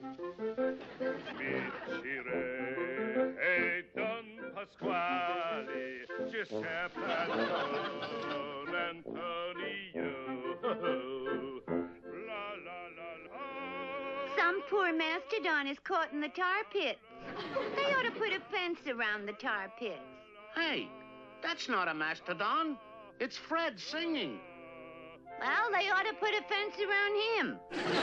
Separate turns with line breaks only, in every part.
Vincere e Don Pasquale, Giuseppe Don Antonio. La la la la.
Some poor mastodon is caught in the tar pits. They ought to put a fence around the tar pits.
Hey, that's not a mastodon. It's Fred singing.
Well, they ought to put a fence around him.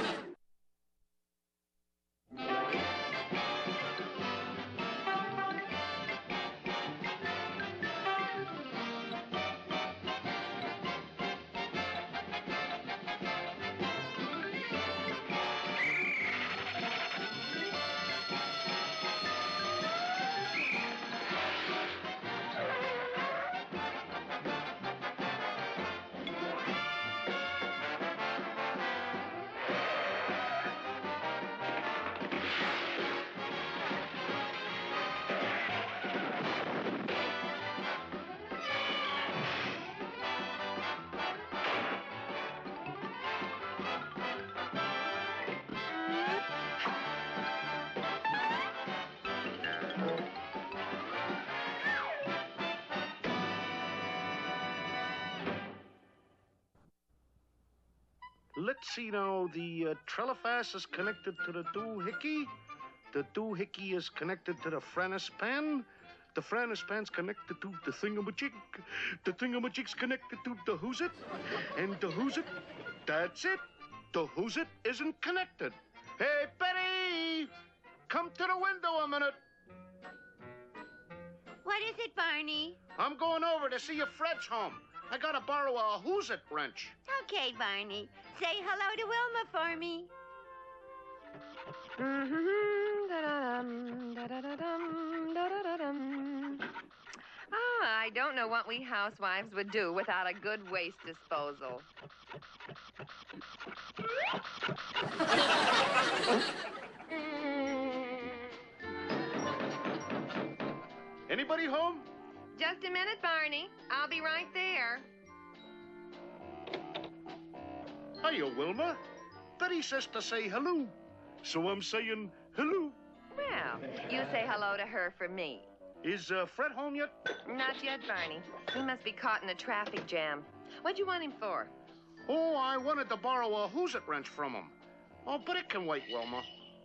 Let's see now. The Trelephas is connected to the doohickey. The doohickey is connected to the franispan. The franispan's connected to the thingamajig. The thingamajig's connected to the who's-it. And the who's-it, that's it. The who's-it isn't connected. Hey, Betty! Come to the window a minute.
What is it, Barney?
I'm going over to see if Fred's home. I gotta borrow a who's-it wrench.
Okay, Barney. Say hello to Wilma for me.
I don't know what we housewives would do without a good waste disposal.
Anybody home?
Just a minute, Barney. I'll be right there.
Hiya, Wilma. Betty says to say hello. So I'm saying hello.
Well, you say hello to her for me.
Is Fred home yet?
Not yet, Barney. He must be caught in a traffic jam. What'd you want him for?
Oh, I wanted to borrow a who's-it wrench from him. Oh, but it can wait, Wilma.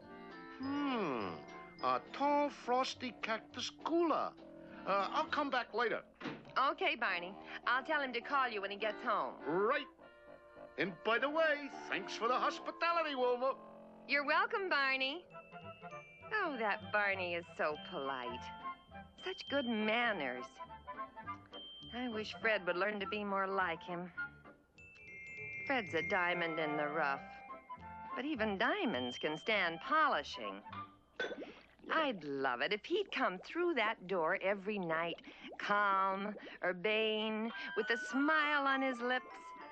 A tall, frosty cactus cooler. I'll come back later.
Okay, Barney. I'll tell him to call you when he gets home.
Right. And by the way, thanks for the hospitality, Wilma.
You're welcome, Barney. Oh, that Barney is so polite. Such good manners. I wish Fred would learn to be more like him. Fred's a diamond in the rough. But even diamonds can stand polishing. I'd love it if he'd come through that door every night, calm, urbane, with a smile on his lips.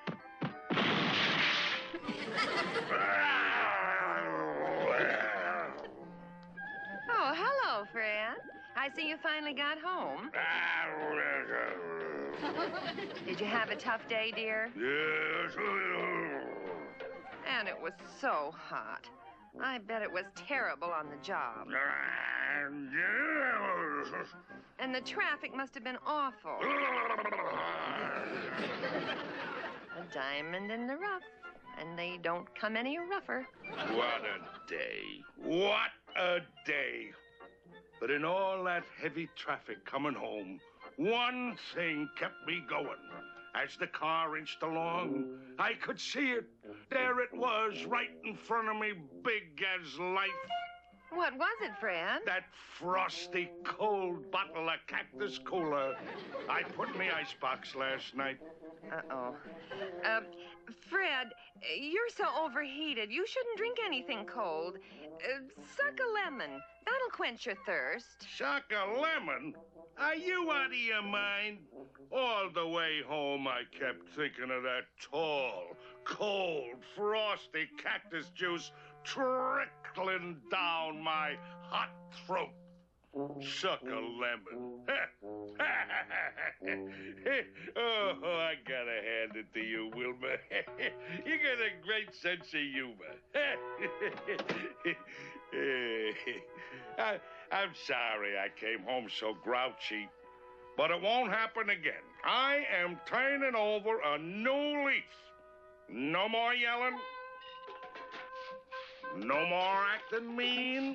Oh, hello, Fred. I see you finally got home. Did you have a tough day, dear?
Yes.
And it was so hot. I bet it was terrible on the job. And the traffic must have been awful. A diamond in the rough, and they don't come any rougher.
What a day. What a day. But in all that heavy traffic coming home, one thing kept me going. As the car inched along, I could see it. There it was, right in front of me, big as life.
What was it, Fred?
That frosty, cold bottle of Cactus Cola I put in the icebox last night.
Uh-oh. Fred, you're so overheated. You shouldn't drink anything cold. Suck a lemon. That'll quench your thirst.
Suck a lemon? Are you out of your mind? All the way home, I kept thinking of that tall, cold, frosty cactus juice trickling down my hot throat. Suck a lemon. Oh, I gotta hand it to you, Wilma. You got a great sense of humor. I'm sorry I came home so grouchy, but it won't happen again. I am turning over a new leaf. No more yelling. No more acting mean.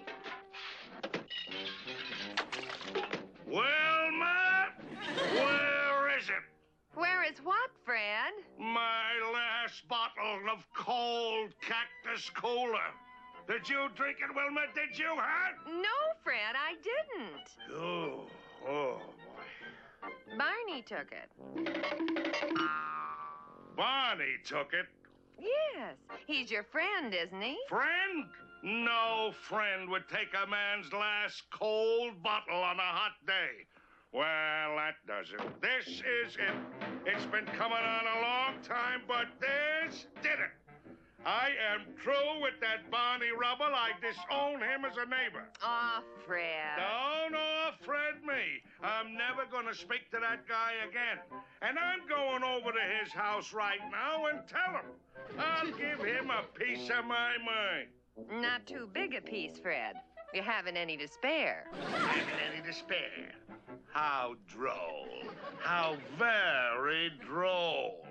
Wilma, where is it?
Where is what, Fred?
My last bottle of cold cactus cola. Did you drink it, Wilma? Did you, huh?
No, Fred, I didn't.
Oh, boy.
Barney took it.
Barney took it.
Yes, he's your friend, isn't he?
Friend? No friend would take a man's last cold bottle on a hot day. Well, that does it. This is it. It's been coming on a long time, but this did it. I am through with that Barney Rubble. I disown him as a neighbor.
Aw, Fred.
No, Fred me. I'm never going to speak to that guy again. And I'm going over to his house right now and tell him. I'll give him a piece of my mind.
Not too big a piece, Fred. You haven't any to spare.
Haven't any to spare. How droll. How very droll.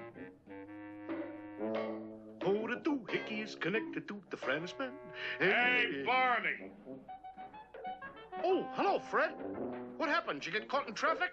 Oh, the doohickey is connected to the French band.
Hey, Barney.
Oh, hello, Fred. What happened? Did you get caught in traffic?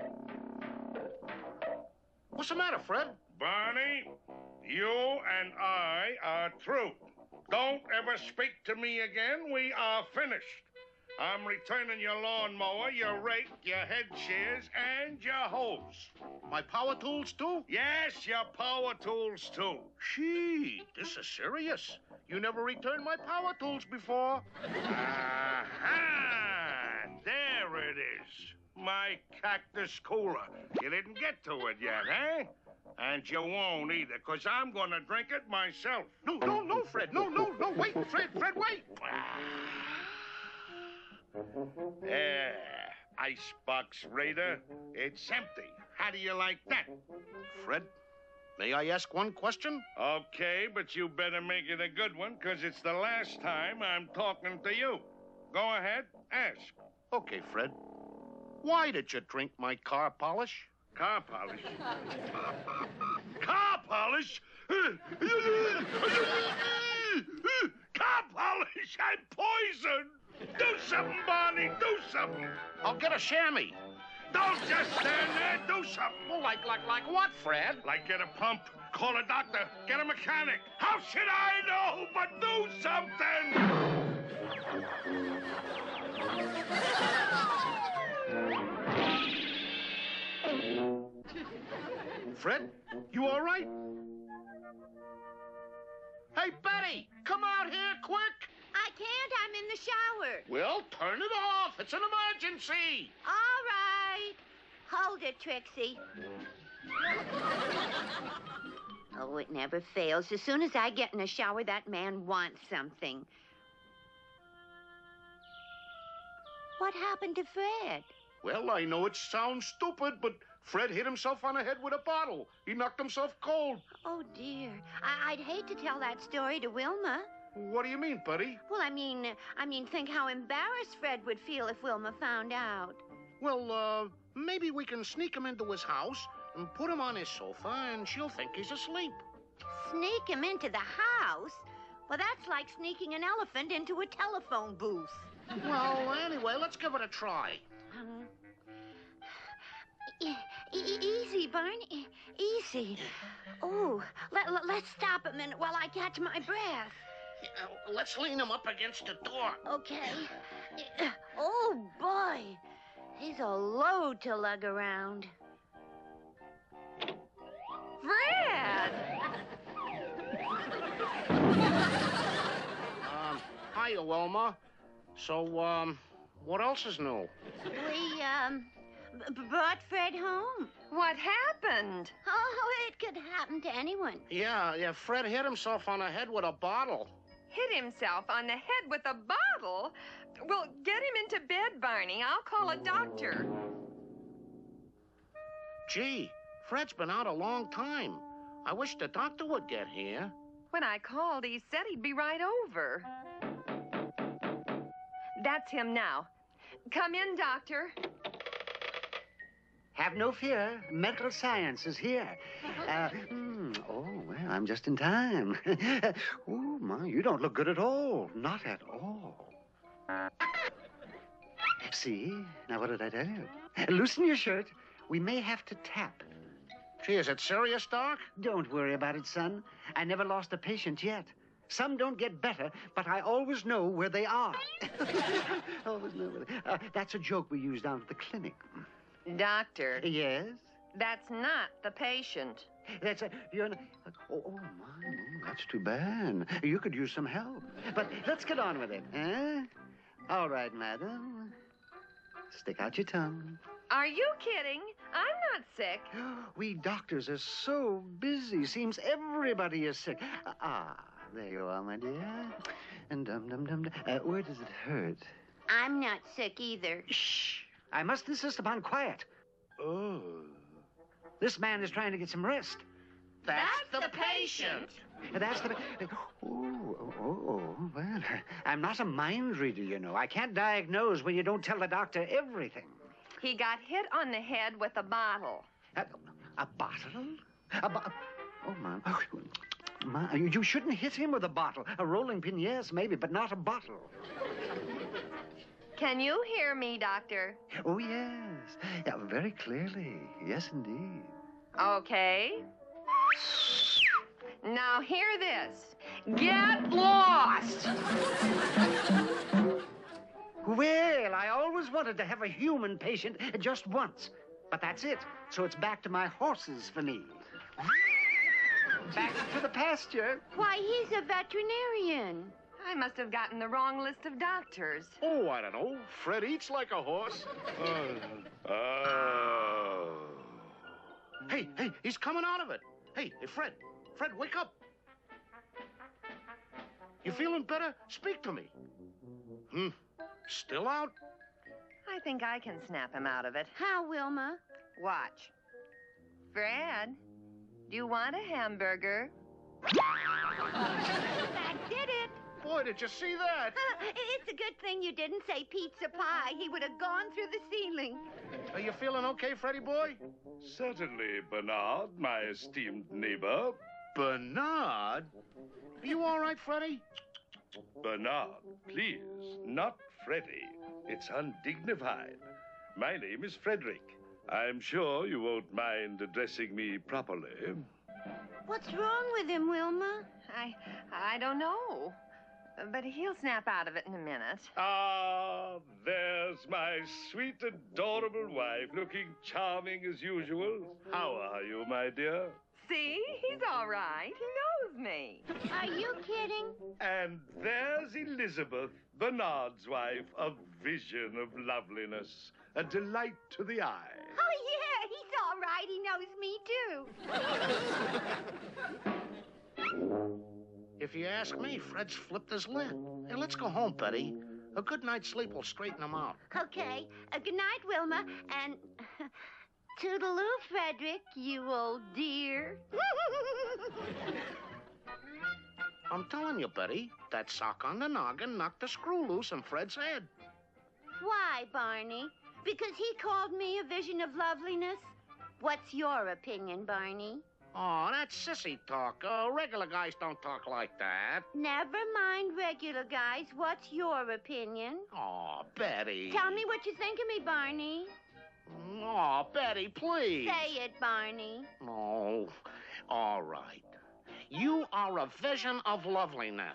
What's the matter, Fred?
Barney, you and I are through. Don't ever speak to me again. We are finished. I'm returning your lawnmower, your rake, your head shears, and your hose.
My power tools, too?
Yes, your power tools, too.
Gee, this is serious. You never returned my power tools before.
Aha! There it is. My cactus cooler. You didn't get to it yet, eh? And you won't either, because I'm going to drink it myself.
No, Fred. No. Wait, Fred, wait.
There. Icebox Raider. It's empty. How do you like that?
Fred, may I ask one question?
Okay, but you better make it a good one, because it's the last time I'm talking to you. Go ahead, ask.
Okay, Fred. Why did you drink my car polish?
Car polish? Car polish? Car polish? I'm poisoned! Do something, Barney, do something!
I'll get a chamois.
Don't just stand there, do something!
Well, like what, Fred?
Like get a pump, call a doctor, get a mechanic. How should I know but do something?
Fred, you all right? Hey, Betty, come out here quick.
I can't. I'm in the shower.
Well, turn it off. It's an emergency.
All right. Hold it, Trixie. Oh, it never fails. As soon as I get in the shower, that man wants something. What happened to Fred?
Well, I know it sounds stupid, but Fred hit himself on the head with a bottle. He knocked himself cold.
Oh, dear. I'd hate to tell that story to Wilma.
What do you mean, buddy?
Well, I mean, think how embarrassed Fred would feel if Wilma found out.
Well, maybe we can sneak him into his house and put him on his sofa, and she'll think he's asleep.
Sneak him into the house? Well, that's like sneaking an elephant into a telephone booth.
Well, anyway, let's give it a try.
Easy, Barney. Easy. Oh, let's stop a minute while I catch my breath.
Let's lean him up against the door.
Okay. Oh, boy. He's a load to lug around.
Fred!
Hiya, Wilma. So, what else is new?
We, brought Fred home.
What happened?
Oh, it could happen to anyone.
Yeah, Fred hit himself on the head with a bottle.
Hit himself on the head with a bottle? Well, get him into bed, Barney. I'll call a doctor.
Gee, Fred's been out a long time. I wish the doctor would get here.
When I called, he said he'd be right over. That's him now. Come in, doctor.
Have no fear. Medical science is here. Oh, well, I'm just in time. Oh, my, you don't look good at all. Not at all. See? Now, what did I tell you? Loosen your shirt. We may have to tap.
Gee, is it serious, Doc?
Don't worry about it, son. I never lost a patient yet. Some don't get better, but I always know where they are. Always know where they... that's a joke we use down at the clinic.
Doctor,
Yes?
that's not the patient.
That's a... You're... Oh, my. That's too bad. You could use some help. But let's get on with it, huh? All right, madam. Stick out your tongue.
Are you kidding? I'm not sick.
We doctors are so busy. Seems everybody is sick. There you are, my dear. And dum-dum-dum. Where does it hurt?
I'm not sick either.
Shh. I must insist upon quiet.
Oh.
This man is trying to get some rest.
That's the patient.
That's the... Well, I'm not a mind reader, you know. I can't diagnose when you don't tell the doctor everything.
He got hit on the head with a bottle.
A bottle? Oh, my. You shouldn't hit him with a bottle. A rolling pin, yes, maybe, but not a bottle.
Can you hear me, doctor?
Oh, yes. Yeah, very clearly. Yes, indeed.
Okay. Now hear this. Get lost!
Well, I always wanted to have a human patient just once. But that's it. So it's back to my horses for me. Back to the pasture.
Why, he's a veterinarian.
I must have gotten the wrong list of doctors.
Oh, I don't know. Fred eats like a horse. Hey, he's coming out of it. Hey, Fred. Fred, wake up. You feeling better? Speak to me. Still out?
I think I can snap him out of it.
How, Wilma?
Watch. Fred, do you want a hamburger?
That did it.
Boy, did you see that?
It's a good thing you didn't say pizza pie. He would have gone through the ceiling.
Are you feeling okay, Freddie boy?
Certainly, Bernard, my esteemed neighbor.
Bernard? Are you all right, Freddie?
Bernard, please, not Freddie. It's undignified. My name is Frederick. I'm sure you won't mind addressing me properly.
What's wrong with him, Wilma?
I don't know. But he'll snap out of it in a minute.
Ah, there's my sweet, adorable wife, looking charming as usual. How are you, my dear?
See? He's all right. He knows me.
Are you kidding?
And there's Elizabeth, Bernard's wife, a vision of loveliness, a delight to the eye.
Oh, yeah, he's all right. He knows me, too.
If you ask me, Fred's flipped his lid. Hey, let's go home, Betty. A good night's sleep will straighten him out.
Okay. Good night, Wilma. And toodaloo, Frederick, you old dear.
I'm telling you, Betty, that sock on the noggin knocked the screw loose in Fred's head.
Why, Barney? Because he called me a vision of loveliness? What's your opinion, Barney?
Oh, that's sissy talk. Regular guys don't talk like that.
Never mind regular guys. What's your opinion?
Oh, Betty.
Tell me what you think of me, Barney.
Oh, Betty, please.
Say it, Barney.
Oh, all right. You are a vision of loveliness.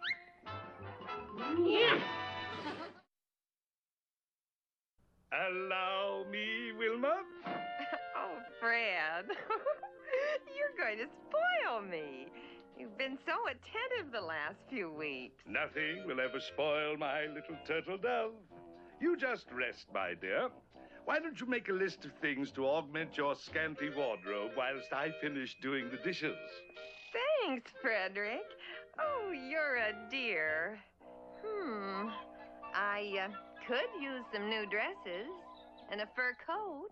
Allow me, Wilma.
Oh, Fred. You're going to spoil me. You've been so attentive the last few weeks.
Nothing will ever spoil my little turtle dove. You just rest, my dear. Why don't you make a list of things to augment your scanty wardrobe whilst I finish doing the dishes?
Thanks, Frederick. Oh, you're a dear. I could use some new dresses and a fur coat.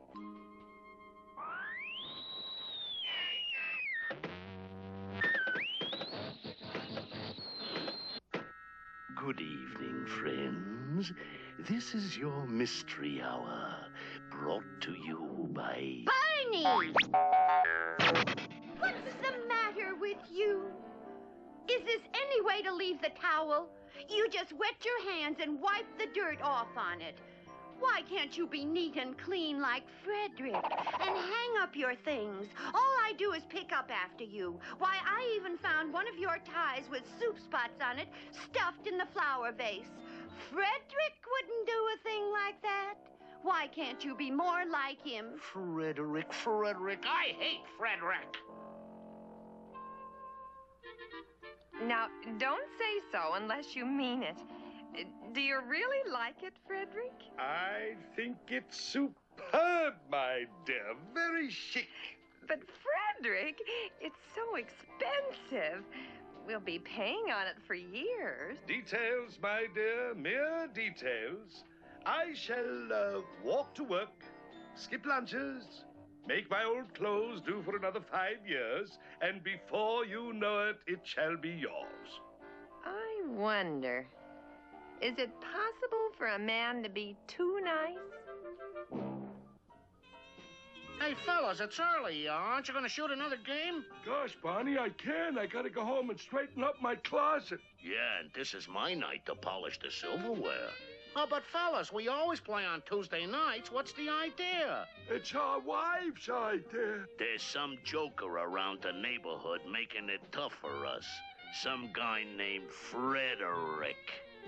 Good evening, friends. This is your mystery hour, brought to you by...
Barney! What's the matter with you? Is this any way to leave the towel? You just wet your hands and wipe the dirt off on it. Why can't you be neat and clean like Frederick and hang up your things? All I do is pick up after you. Why, I even found one of your ties with soup spots on it stuffed in the flower vase. Frederick wouldn't do a thing like that. Why can't you be more like him?
Frederick. I hate Frederick.
Now, don't say so unless you mean it. Do you really like it, Frederick?
I think it's superb, my dear. Very chic.
But, Frederick, it's so expensive. We'll be paying on it for years.
Details, my dear, mere details. I shall walk to work, skip lunches, make my old clothes do for another 5 years, and before you know it, it shall be yours.
I wonder, is it possible for a man to be too nice?
Hey, fellas, it's early. Aren't you going to shoot another game?
Gosh, Barney, I can. I gotta go home and straighten up my closet.
Yeah, and this is my night to polish the silverware.
Oh, but fellas, we always play on Tuesday nights. What's the idea?
It's our wives' idea.
There's some joker around the neighborhood making it tough for us. Some guy named Frederick.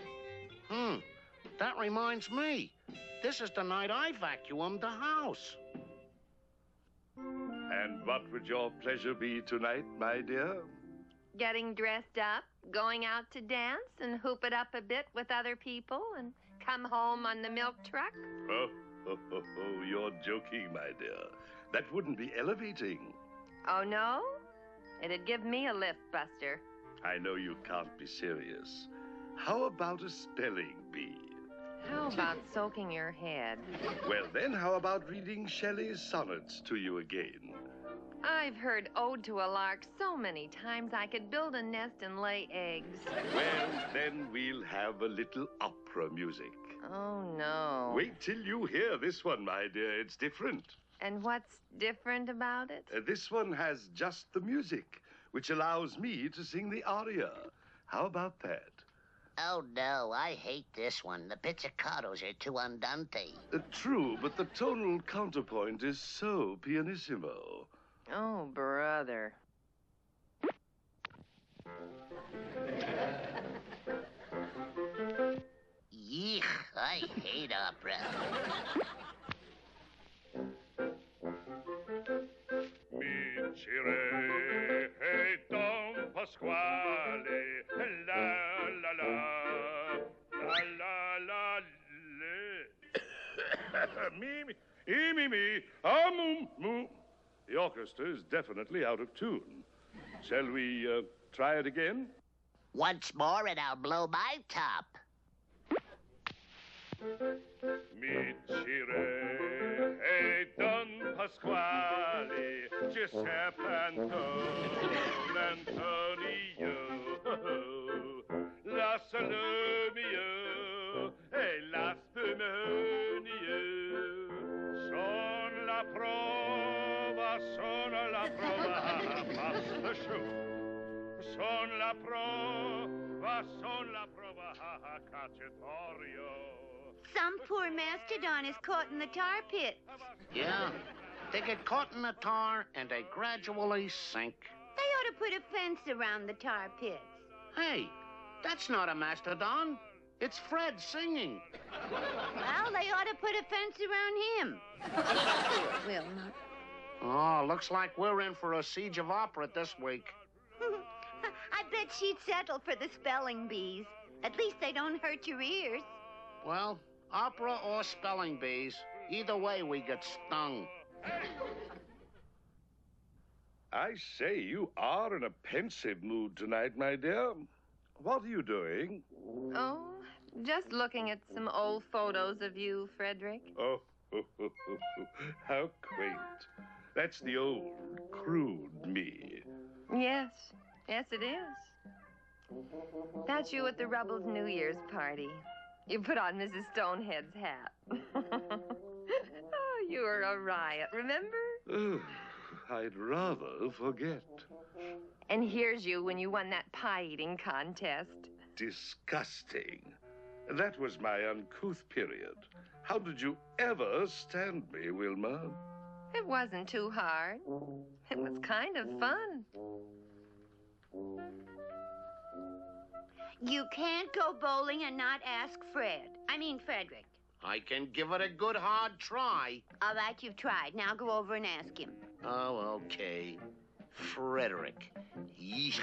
That reminds me. This is the night I vacuumed the house.
And what would your pleasure be tonight, my dear?
Getting dressed up, going out to dance, and hoop it up a bit with other people, and come home on the milk truck?
Oh, you're joking, my dear. That wouldn't be elevating.
Oh, no? It'd give me a lift, Buster.
I know you can't be serious. How about a spelling bee?
How about soaking your head?
Well, then, how about reading Shelley's sonnets to you again?
I've heard Ode to a Lark so many times I could build a nest and lay eggs.
Well, then we'll have a little opera music.
Oh, no.
Wait till you hear this one, my dear. It's different.
And what's different about it?
This one has just the music, which allows me to sing the aria. How about that?
Oh, no, I hate this one. The pizzicatos are too andante.
True, but the tonal counterpoint is so pianissimo.
Oh, brother.
Yeesh, I hate opera.
Vincere e Don Pasquale, la la la, la la la le. Me, moo. The orchestra is definitely out of tune. Shall we try it again?
Once more and I'll blow my top.
Vincere e Don Pasquale, Giuseppe Antonio, la Salomio e la Spumonier. Son la prova, Master Shoe. Son la prova, cacciatorio.
Some poor mastodon is caught in the tar pit.
Yeah, they get caught in the tar and they gradually sink.
They ought to put a fence around the tar pits.
Hey, that's not a mastodon. It's Fred singing.
Well, they ought to put a fence around him. Wilma.
Oh, looks like we're in for a siege of opera this week.
I bet she'd settle for the spelling bees. At least they don't hurt your ears.
Well, opera or spelling bees, either way we get stung.
I say, you are in a pensive mood tonight, my dear. what are you doing?
Oh, just looking at some old photos of you, Frederick.
Oh, how quaint. That's the old, crude me.
Yes, yes, it is. That's you at the Rubbles' New Year's party. You put on Mrs. Stonehead's hat. Oh, you were a riot, remember?
Oh, I'd rather forget.
And here's you when you won that pie-eating contest.
Disgusting. That was my uncouth period. How did you ever stand me, Wilma?
It wasn't too hard. It was kind of fun.
You can't go bowling and not ask Frederick.
I can give it a good hard try.
All right, you've tried. Now go over and ask him.
Oh, okay. Frederick. Yeesh.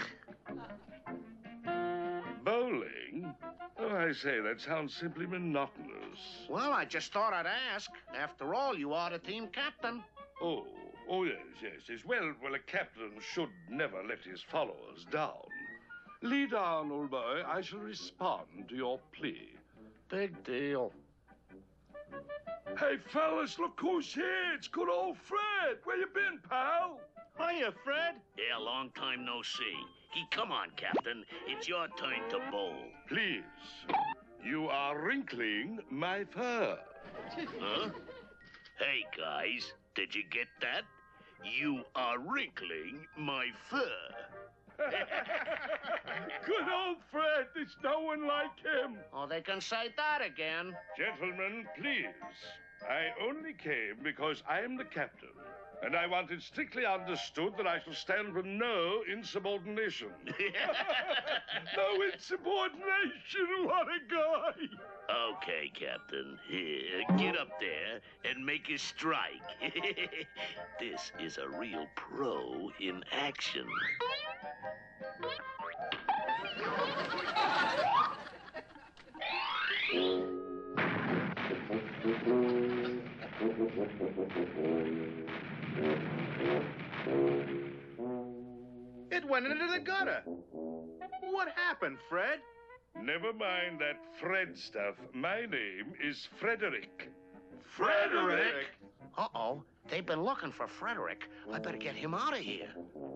Bowling? Oh, I say, that sounds simply monotonous.
Well, I just thought I'd ask. After all, you are the team captain.
Oh, yes. Well, a captain should never let his followers down. Lead on, old boy. I shall respond to your plea.
Big deal.
Hey, fellas, look who's here. It's good old Fred. Where you been, pal?
Hiya, Fred.
Yeah, long time no see. Come on, Captain. It's your turn to bowl.
Please. You are wrinkling my fur.
Huh? Hey, guys, did you get that? You are wrinkling my fur.
Good old Fred. There's no one like him.
Oh, they can say that again.
Gentlemen, please. I only came because I am the captain, and I want it strictly understood that I shall stand for no insubordination. No insubordination, what a guy!
Okay, Captain. Here, get up there and make a strike. This is a real pro in action.
It went into the gutter. What happened, Fred?
Never mind that Fred stuff. My name is Frederick.
Frederick? Uh-oh. They've been looking for Frederick. I better get him out of here.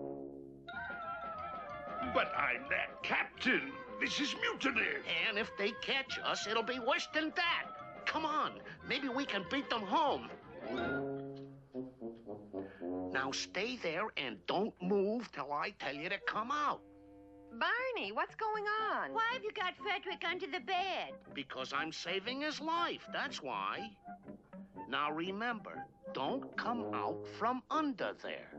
But I'm that captain. This is mutiny.
And if they catch us, it'll be worse than that. Come on. Maybe we can beat them home. Now stay there and don't move till I tell you to come out.
Barney, what's going on?
Why have you got Frederick under the bed?
Because I'm saving his life, that's why. Now remember, don't come out from under there.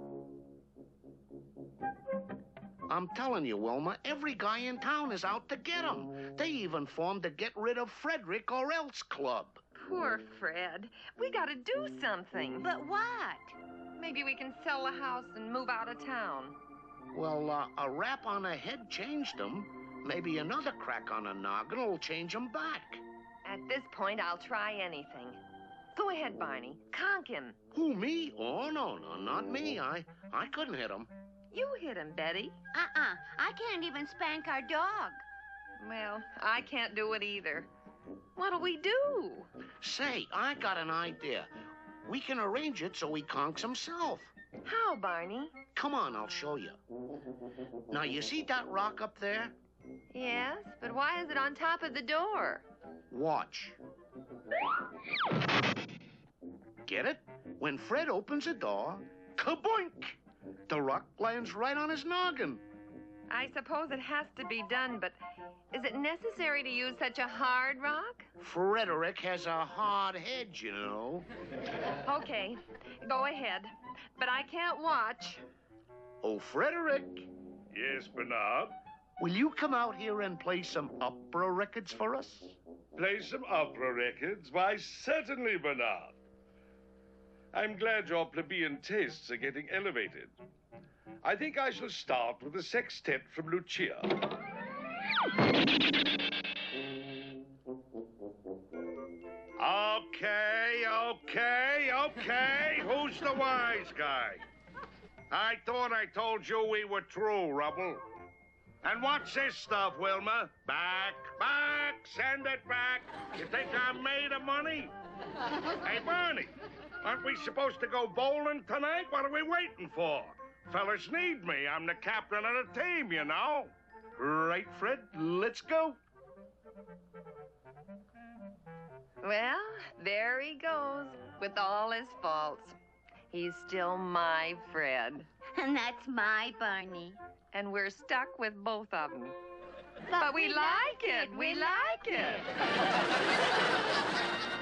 I'm telling you, Wilma, every guy in town is out to get him. They even formed a Get Rid of Frederick or Else club.
Poor Fred. We gotta do something.
But what?
Maybe we can sell the house and move out of town.
Well, a rap on the head changed him. Maybe another crack on the noggin will change him back.
At this point, I'll try anything. Go ahead, Barney. Conk him.
Who, me? Oh, no, not me. I couldn't hit him.
You hit him, Betty.
I can't even spank our dog.
Well, I can't do it either. What'll we do?
Say, I got an idea. We can arrange it so he conks himself.
How, Barney?
Come on, I'll show you. Now, you see that rock up there?
Yes, but why is it on top of the door?
Watch. Get it? When Fred opens the door, kaboink! The rock lands right on his noggin.
I suppose it has to be done, but is it necessary to use such a hard rock?
Frederick has a hard head, you know.
Okay, go ahead. But I can't watch.
Oh, Frederick,
Yes, Bernard.
will you come out here and play some opera records for us?
Play some opera records? Why, certainly, Bernard. I'm glad your plebeian tastes are getting elevated. I think I shall start with a sextet from Lucia. Okay. Who's the wise guy? I thought I told you we were through, Rubble. And what's this stuff, Wilma? Back, send it back. You think I'm made of money? Hey, Barney, aren't we supposed to go bowling tonight? What are we waiting for? Fellas need me. I'm the captain of the team, you know.
Right, Fred? Let's go.
Well, there he goes, with all his faults. He's still my Fred.
And that's my Barney.
And we're stuck with both of them. But we like it. We like it.